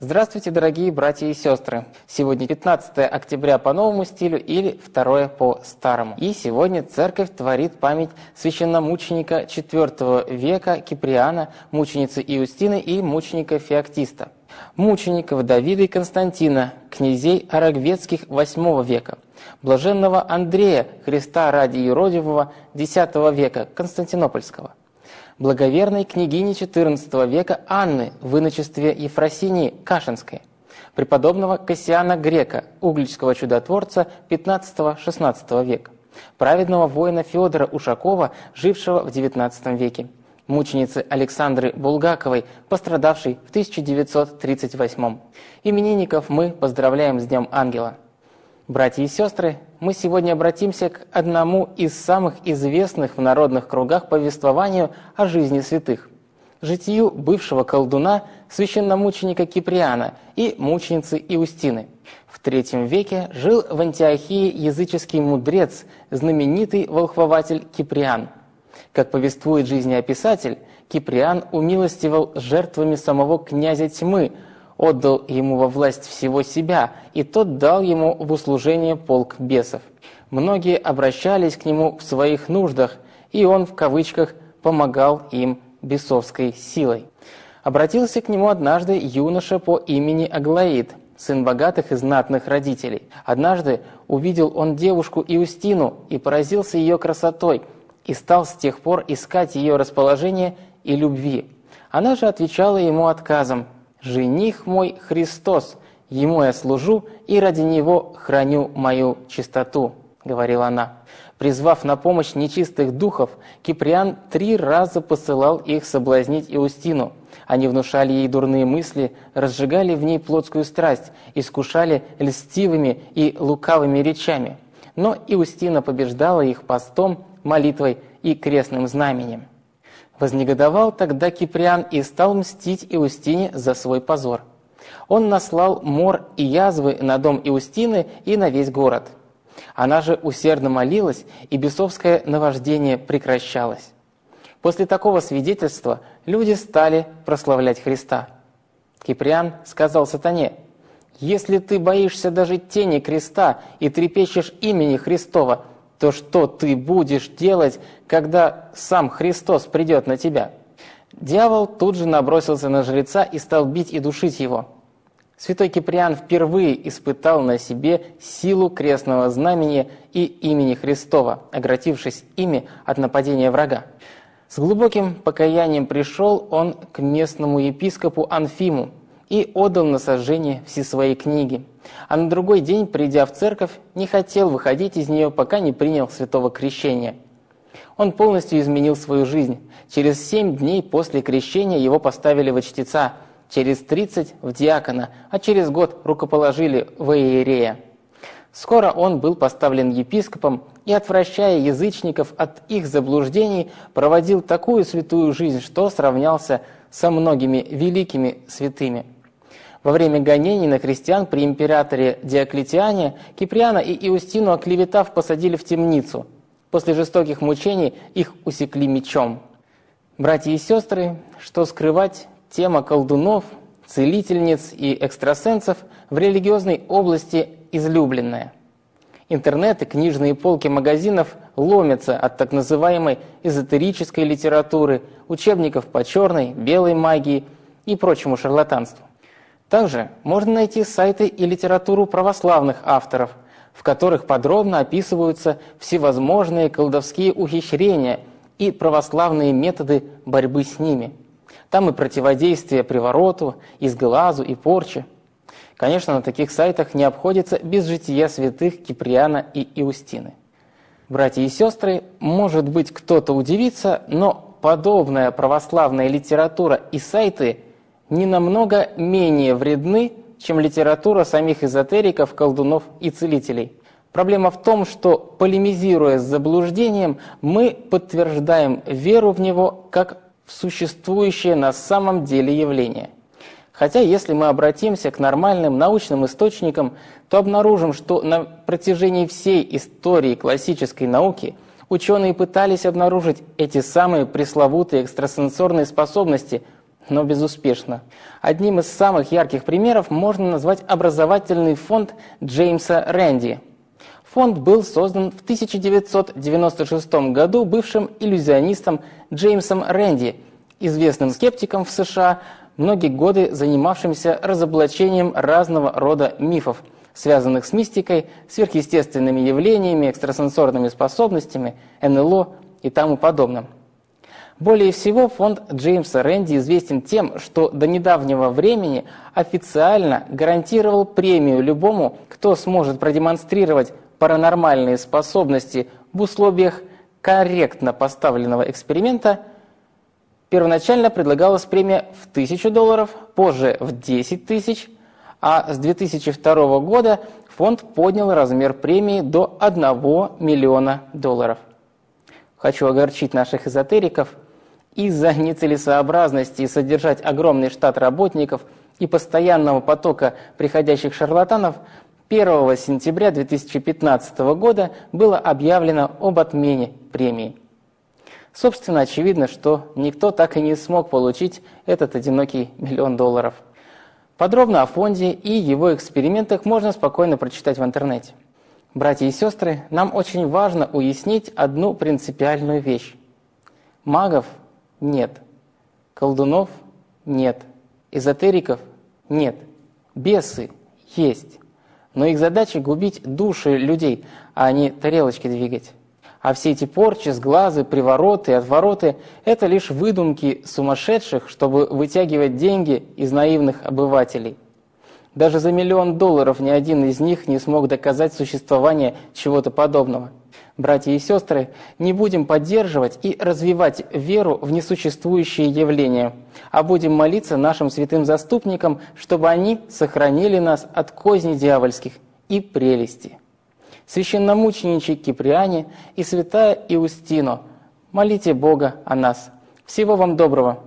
Здравствуйте, дорогие братья и сестры! Сегодня 15 октября по новому стилю или 2 по старому. И сегодня Церковь творит память священномученика IV века Киприана, мученицы Иустины и мученика Феоктиста, мучеников Давида и Константина, князей Арагвецких VIII века, блаженного Андрея, Христа ради юродивого X века, Константинопольского, благоверной княгини XIV века Анны в иночестве Ефросинии Кашинской, преподобного Кассиана Грека, угличского чудотворца XV-XVI века, праведного воина Федора Ушакова, жившего в XIX веке, мученицы Александры Булгаковой, пострадавшей в 1938. Именинников мы поздравляем с Днем Ангела. Братья и сестры, мы сегодня обратимся к одному из самых известных в народных кругах повествованию о жизни святых – житию бывшего колдуна, священномученика Киприана и мученицы Иустины. В III веке жил в Антиохии языческий мудрец, знаменитый волхвователь Киприан. Как повествует жизнеописатель, Киприан умилостивал жертвами самого князя тьмы, отдал ему во власть всего себя, и тот дал ему в услужение полк бесов. Многие обращались к нему в своих нуждах, и он в кавычках «помогал им бесовской силой». Обратился к нему однажды юноша по имени Аглаид, сын богатых и знатных родителей. Однажды увидел он девушку Иустину и поразился ее красотой, и стал с тех пор искать ее расположение и любви. Она же отвечала ему отказом: «Жених мой Христос, ему я служу и ради него храню мою чистоту», — говорила она. Призвав на помощь нечистых духов, Киприан 3 раза посылал их соблазнить Иустину. Они внушали ей дурные мысли, разжигали в ней плотскую страсть, искушали льстивыми и лукавыми речами. Но Иустина побеждала их постом, молитвой и крестным знаменем. Вознегодовал тогда Киприан и стал мстить Иустине за свой позор. Он наслал мор и язвы на дом Иустины и на весь город. Она же усердно молилась, и бесовское наваждение прекращалось. После такого свидетельства люди стали прославлять Христа. Киприан сказал сатане: «Если ты боишься даже тени креста и трепещешь имени Христова, то что ты будешь делать, когда сам Христос придет на тебя?» Дьявол тут же набросился на жреца и стал бить и душить его. Святой Киприан впервые испытал на себе силу крестного знамения и имени Христова, оградившись ими от нападения врага. С глубоким покаянием пришел он к местному епископу Анфиму и отдал на сожжение все свои книги. А на другой день, придя в церковь, не хотел выходить из нее, пока не принял святого крещения. Он полностью изменил свою жизнь. Через 7 дней после крещения его поставили во чтеца, через 30 в диакона, а через год рукоположили во иерея. Скоро он был поставлен епископом и, отвращая язычников от их заблуждений, проводил такую святую жизнь, что сравнялся со многими великими святыми. Во время гонений на христиан при императоре Диоклетиане Киприана и Иустину, оклеветав, посадили в темницу. После жестоких мучений их усекли мечом. Братья и сестры, что скрывать, тема колдунов, целительниц и экстрасенсов в религиозной области излюбленная. Интернет и книжные полки магазинов ломятся от так называемой эзотерической литературы, учебников по черной, белой магии и прочему шарлатанству. Также можно найти сайты и литературу православных авторов, в которых подробно описываются всевозможные колдовские ухищрения и православные методы борьбы с ними. Там и противодействие привороту, и сглазу, и порче. Конечно, на таких сайтах не обходится без жития святых Киприана и Иустины. Братья и сестры, может быть, кто-то удивится, но подобная православная литература и сайты не намного менее вредны, чем литература самих эзотериков, колдунов и целителей. Проблема в том, что, полемизируя с заблуждением, мы подтверждаем веру в него как в существующее на самом деле явление. Хотя, если мы обратимся к нормальным научным источникам, то обнаружим, что на протяжении всей истории классической науки ученые пытались обнаружить эти самые пресловутые экстрасенсорные способности, но безуспешно. Одним из самых ярких примеров можно назвать образовательный фонд Джеймса Рэнди. Фонд был создан в 1996 году бывшим иллюзионистом Джеймсом Рэнди, известным скептиком в США, многие годы занимавшимся разоблачением разного рода мифов, связанных с мистикой, сверхъестественными явлениями, экстрасенсорными способностями, НЛО и тому подобным. Более всего фонд Джеймса Рэнди известен тем, что до недавнего времени официально гарантировал премию любому, кто сможет продемонстрировать паранормальные способности в условиях корректно поставленного эксперимента. Первоначально предлагалась премия в $1000, позже в 10 000, а с 2002 года фонд поднял размер премии до $1 миллиона. Хочу огорчить наших эзотериков. Из-за нецелесообразности содержать огромный штат работников и постоянного потока приходящих шарлатанов 1 сентября 2015 года было объявлено об отмене премии. Собственно, очевидно, что никто так и не смог получить этот одинокий $1 миллион. Подробно о фонде и его экспериментах можно спокойно прочитать в интернете. Братья и сестры, нам очень важно уяснить одну принципиальную вещь. Магов нет, колдунов нет, эзотериков нет, бесы есть. Но их задача губить души людей, а не тарелочки двигать. А все эти порчи, сглазы, привороты, отвороты – это лишь выдумки сумасшедших, чтобы вытягивать деньги из наивных обывателей. Даже за $1 миллион ни один из них не смог доказать существование чего-то подобного. Братья и сестры, не будем поддерживать и развивать веру в несуществующие явления, а будем молиться нашим святым заступникам, чтобы они сохранили нас от козней дьявольских и прелести. Священномученичий Киприане и святая Иустино, молите Бога о нас. Всего вам доброго!